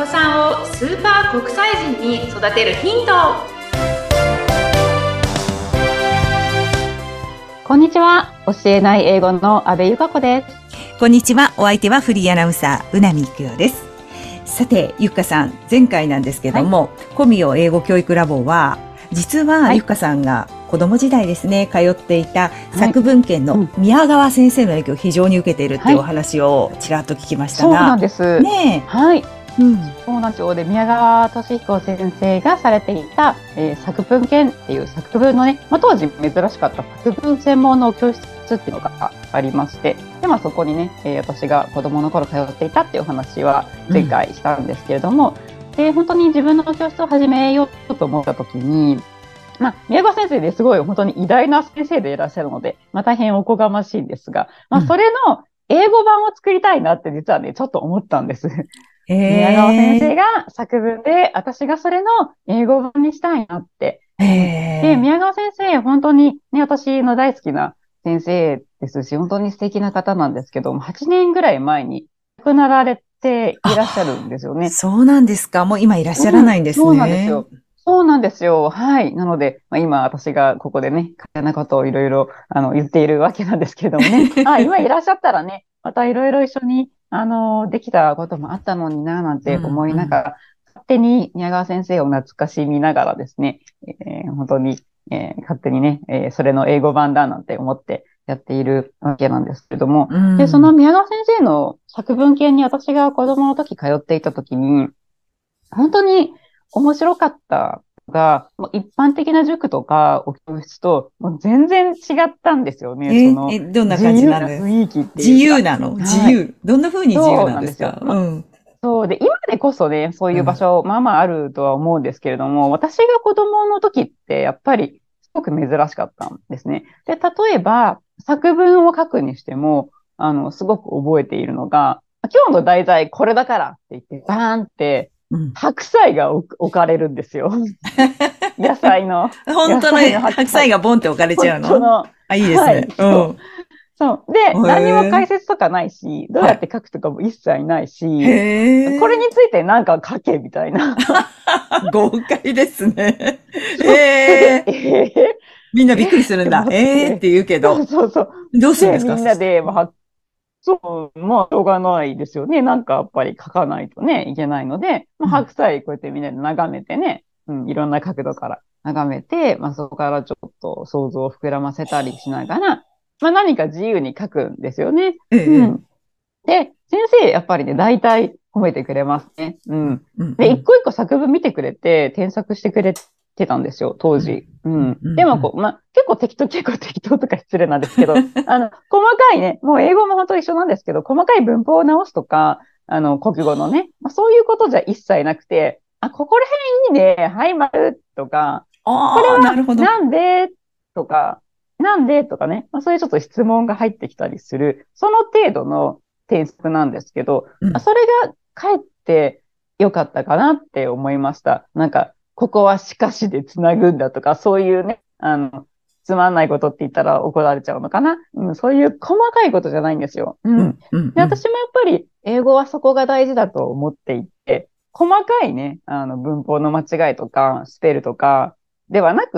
子さんをスーパー国際人に育てるヒント。 こんにちは。教えない英語の阿部由香子です。 こんにちは。お相手はフリーアナウンサー、うなみいくよです。さて、ゆっかさん、前回なんですけども、コミオ英語教育ラボは、実はゆっかさんが子供時代ですね、通っていた作文研の宮川先生の影響を非常に受けているっていうお話をちらっと聞きましたが。 そうなんです。 ねえ。 はい。そうなんですよ。で、宮川俊彦先生がされていた、作文研っていう作文のね、当時珍しかった作文専門の教室っていうのがありまして、で、そこにね、私が子供の頃通っていたっていうお話は前回したんですけれども、で、本当に自分の教室を始めようと思った時に、宮川先生ですごい本当に偉大な先生でいらっしゃるので、大変おこがましいんですが、それの英語版を作りたいなって実はね、ちょっと思ったんです。宮川先生が作文で、私がそれの英語版にしたいなって。で、宮川先生、本当にね、私の大好きな先生ですし、本当に素敵な方なんですけども、8年ぐらい前に亡くなられていらっしゃるんですよね。 そうなんですか。もう今いらっしゃらないんですね。 そうなんですよ。そうなんですよ。はい。なので、今私がここでね、簡単なことをいろいろ言っているわけなんですけれどもね。今いらっしゃったらね、またいろいろ一緒にできたこともあったのにな、なんて思いながら、勝手に宮川先生を懐かしみながらですね、本当に、勝手にね、それの英語版だなんて思ってやっているわけなんですけども、で、その宮川先生の作文研に私が子供の時通っていた時に、本当に面白かったのが、もう一般的な塾とかお教室ともう全然違ったんですよね。 どんな感じなの？ 自由な雰囲気っていうか。 自由なの？自由。どんな風に自由なんですか？ そうで、今でこそね、そういう場所、あるとは思うんですけれども、私が子供の時ってやっぱりすごく珍しかったんですね。で、例えば作文を書くにしても、すごく覚えているのが、今日の題材これだからって言って、バーンって、白菜が置かれるんですよ。野菜の。 本当の白菜がボンって置かれちゃうの？ 本当の。 いいですね。 そう。で、何にも解説とかないし、どうやって書くとかも一切ないし、これについてなんか書けみたいな。 豪快ですね。みんなびっくりするんだ。って言うけど。 そう。 どうするんですか？ みんなで、しょうがないですよね。なんかやっぱり書かないとね、いけないので、白菜こうやってみんなで眺めてね、いろんな角度から眺めて、そこからちょっと想像を膨らませたりしながら、何か自由に書くんですよね。で、先生、やっぱりね、大体褒めてくれますね。で、一個一個作文見てくれて、添削してくれてたんですよ、当時。でも結構適当とか失礼なんですけど、細かいね、もう英語も本当一緒なんですけど、細かい文法を直すとか、国語のね、そういうことじゃ一切なくて、ここら辺いいね、はい、丸とか、これはなんでとか、ね、そういうちょっと質問が入ってきたりする、その程度の添削なんですけど、それがかえって良かったかなって思いました。なんか、ここはしかしでつなぐんだとか、そういうね、つまんないことって言ったら怒られちゃうのかな。そういう細かいことじゃないんですよ。で、私もやっぱり英語はそこが大事だと思っていて、細かいね、文法の間違いとか、スペルとかではなくって、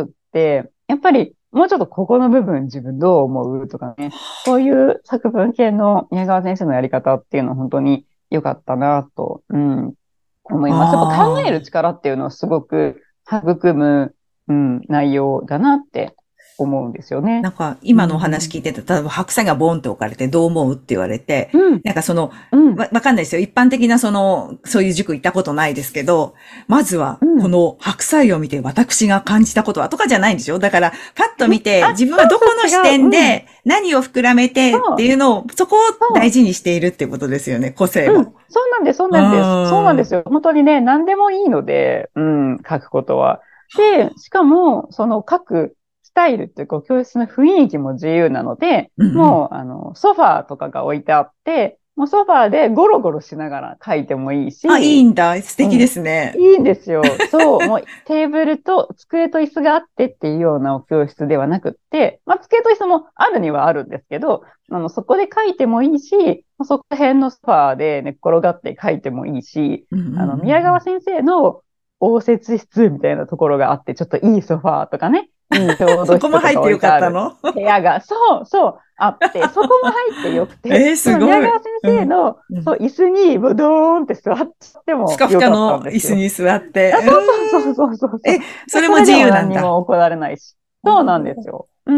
やっぱりもうちょっとここの部分自分どう思うとかね、そういう作文系の宮川先生のやり方っていうのは本当に良かったなと、思います。やっぱ考える力っていうのはすごく育む、内容だなって思うんですよね。 なんか、今のお話聞いてた、例えば白菜がボンって置かれてどう思うって言われて、なんかわかんないですよ。一般的なそういう塾行ったことないですけど、まずは、この白菜を見て私が感じたことはとかじゃないんですよ。だから、パッと見て、自分はどこの視点で何を膨らめてっていうのを、そこを大事にしているってことですよね、個性も。 そうなんです。そうなんですよ。本当にね、何でもいいので、書くことは。で、しかも、その書くスタイルっていうか、教室の雰囲気も自由なので、もう、ソファーとかが置いてあって、 もうソファーでゴロゴロしながら書いてもいいし。 あ、いいんだ。素敵ですね。 いいんですよ。そう、もうテーブルと机と椅子があってっていうようなお教室ではなくって、まあ、机と椅子もあるにはあるんですけど、そこで書いてもいいし、そこら辺のソファーで寝っ転がって書いてもいいし、宮川先生の応接室みたいなところがあって、ちょっといいソファーとかね、いい調度室とか置いてある部屋が、あって、そこも入ってよくて、 すごい。 宮川先生の、椅子にドーンって座ってもよかったんですよ。 ふかふかの椅子に座って。 そう。 それも自由なんだ。 何も怒られないし。そうなんですよ。そう。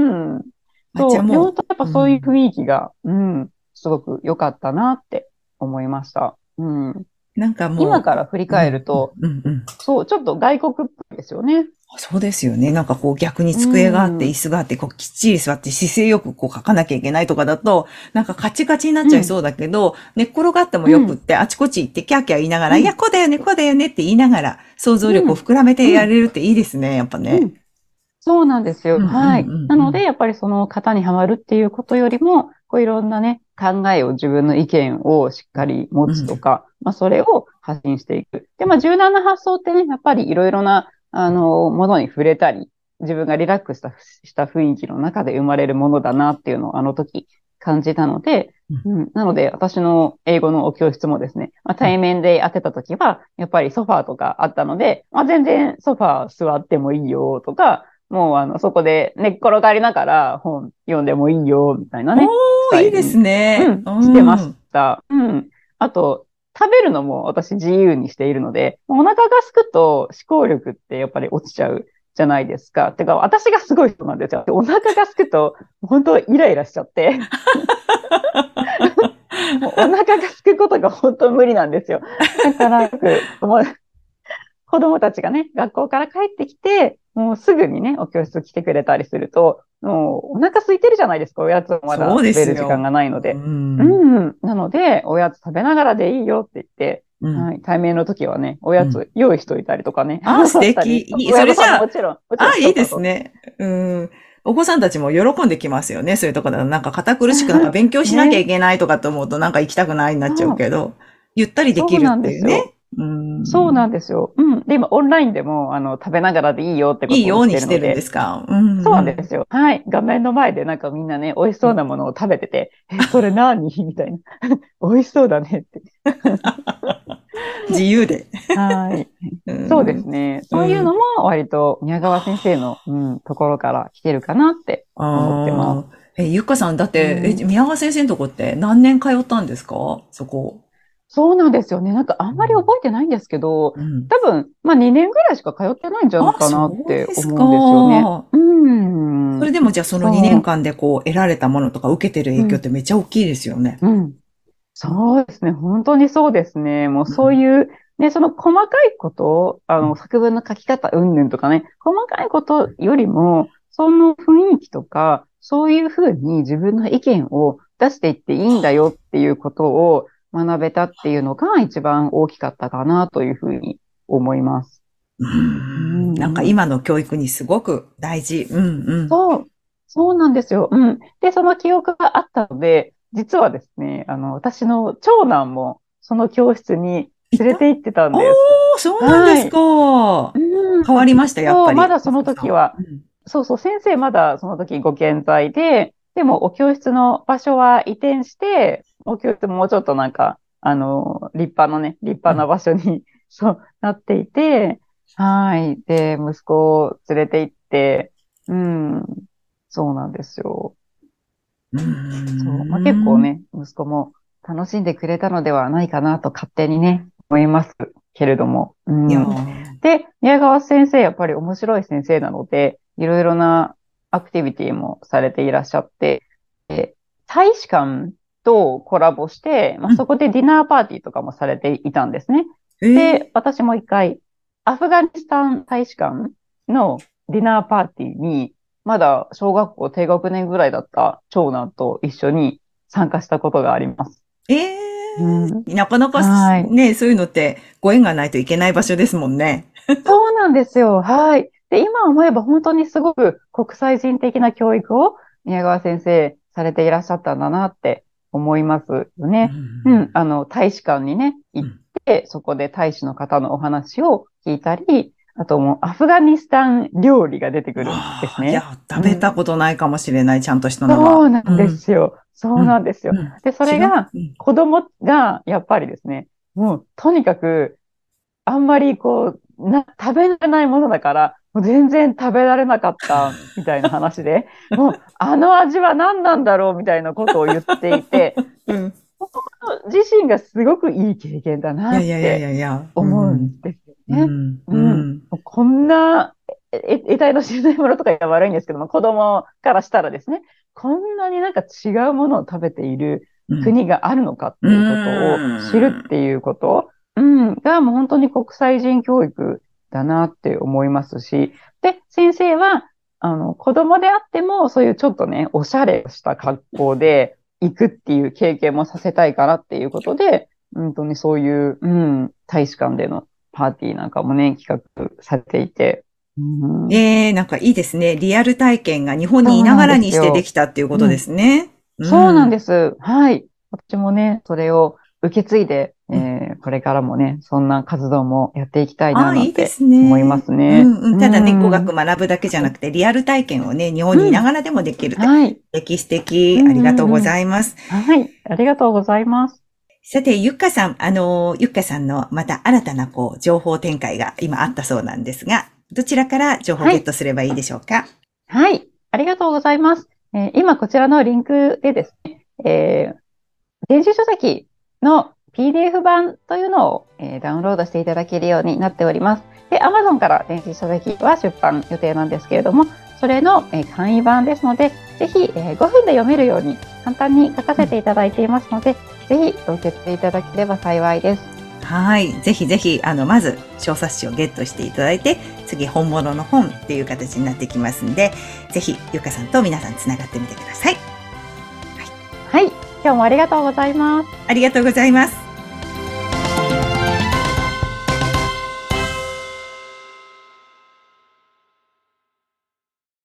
本当やっぱそういう雰囲気が、すごく良かったなって思いました。 なんかもう。 今から振り返ると、そう、ちょっと外国っぽいですよね。 そうですよね。なんかこう逆に机があって椅子があってこうきっちり座って姿勢よくこう書かなきゃいけないとかだとなんかカチカチになっちゃいそうだけど、寝っ転がってもよくってあちこち行ってキャーキャー言いながら、いや、こうだよねって言いながら想像力を膨らめてやれるっていいですね、やっぱね。 そうなんですよ。はい。なので、やっぱりその型にはまるっていうことよりも、こういろんなね、考えを自分の意見をしっかり持つとか、それを発信していく。で、柔軟な発想ってね、やっぱりいろいろな、ものに触れたり、自分がリラックスした雰囲気の中で生まれるものだなっていうのをあの時感じたので、なので私の英語のお教室もですね、対面でやってた時は、やっぱりソファーとかあったので、全然ソファー座ってもいいよとか、もうそこで寝っ転がりながら本読んでもいいよ、みたいなね。 いいですね。 してました。あと、食べるのも私自由にしているので、お腹が空くと思考力ってやっぱり落ちちゃうじゃないですか。てか、私がすごい人なんですよ。お腹が空くと、本当イライラしちゃって。もうお腹が空くことが本当無理なんですよ。だから、子供たちがね、学校から帰ってきて、もうすぐにね、お教室来てくれたりすると、もうお腹空いてるじゃないですか、おやつもまだ食べる時間がないので。なので、おやつ食べながらでいいよって言って、対面の時はね、おやつ用意しといたりとかね。 素敵。それじゃあ、 もちろん。 いいですね。お子さんたちも喜んできますよね、そういうところだと。なんか堅苦しくなんか勉強しなきゃいけないとかと思うと、なんか行きたくないになっちゃうけど、ゆったりできるっていうね。 そうなんですよ。で、今、オンラインでも、食べながらでいいよってことをしてるので。いいようにしてるんですか。 そうなんですよ。はい。画面の前でなんかみんなね、美味しそうなものを食べてて、それ何みたいな。美味しそうだねって。 自由で。 はい。そうですね。そういうのも割と宮川先生の、ところから来てるかなって思ってます。 ゆっかさん、だって、宮川先生のとこって何年通ったんですかそこ。 そうなんですよね。なんかあんまり覚えてないんですけど、多分、2年ぐらいしか通ってないんじゃないかなって思うんですよね。 それでもじゃあその2年間でこう得られたものとか受けてる影響ってめっちゃ大きいですよね。 そうですね。本当にそうですね。もうそういう、ね、その細かいこと、作文の書き方云々とかね、細かいことよりも、その雰囲気とか、そういうふうに自分の意見を出していっていいんだよっていうことを、学べたっていうのが一番大きかったかなというふうに思います。 なんか今の教育にすごく大事。 そうなんですよ。で、その記憶があったので、実はですね、私の長男もその教室に連れて行ってたんです。 そうなんですか。変わりました、やっぱり。 まだその時は、先生まだその時ご健在で、でもお教室の場所は移転して、お教室もうちょっとなんか、立派な場所に、なっていて、はい。で、息子を連れて行って、そうなんですよ。結構ね、息子も楽しんでくれたのではないかなと勝手にね、思いますけれども。で、宮川先生、やっぱり面白い先生なので、いろいろなアクティビティもされていらっしゃって、大使館とコラボして、そこでディナーパーティーとかもされていたんですね。で、私も一回、アフガニスタン大使館のディナーパーティーに、まだ小学校低学年ぐらいだった長男と一緒に参加したことがあります。 なかなかね、そういうのってご縁がないといけない場所ですもんね。 そうなんですよ。はい。で、今思えば本当にすごく国際人的な教育を宮川先生されていらっしゃったんだなって思いますよね。大使館にね、行って、そこで大使の方のお話を聞いたり、あともうアフガニスタン料理が出てくるんですね。 いや、食べたことないかもしれない、ちゃんとしたのは。 そうなんですよ。そうなんですよ。で、それが、子供が、やっぱりですね、もう、とにかく、あんまりこう、食べられないものだから、もう全然食べられなかったみたいな話で、もう、あの味は何なんだろうみたいなことを言っていて、自身がすごくいい経験だなって思うんですよね。こんな、得体の知れないものとかが悪いんですけども、子供からしたらですね、こんなになんか違うものを食べている国があるのかっていうことを知るっていうこと、がもう本当に国際人教育だなって思いますし、で、先生は、子供であっても、そういうちょっとね、おしゃれした格好で行くっていう経験もさせたいかなっていうことで、本当にそういう、大使館でのパーティーなんかもね、企画されていて。 なんかいいですね。リアル体験が日本にいながらにしてできたっていうことですね。 そうなんです。はい。私もね、それを受け継いで、これからもね、そんな活動もやっていきたいななんて思いますね。 ただね、語学学ぶだけじゃなくて、リアル体験をね、日本にいながらでもできるって。素敵。ありがとうございます。 はい。ありがとうございます。 さて、ゆっかさん、ゆっかさんのまた新たな情報展開が今あったそうなんですが、どちらから情報をゲットすればいいでしょうか？ はい。ありがとうございます。今こちらのリンクでですね、電子書籍の PDF 版というのを、ダウンロードしていただけるようになっております。で、Amazon から電子書籍は出版予定なんですけれども、それの、簡易版ですので、ぜひ、5分で読めるように簡単に書かせていただいていますので、ぜひお受け取りいただければ幸いです。 はい。ぜひぜひ、まず、小冊子をゲットしていただいて、次、本物の本っていう形になってきますんで、ぜひ、ゆかさんと皆さんつながってみてください。 はい。今日もありがとうございます。 ありがとうございます。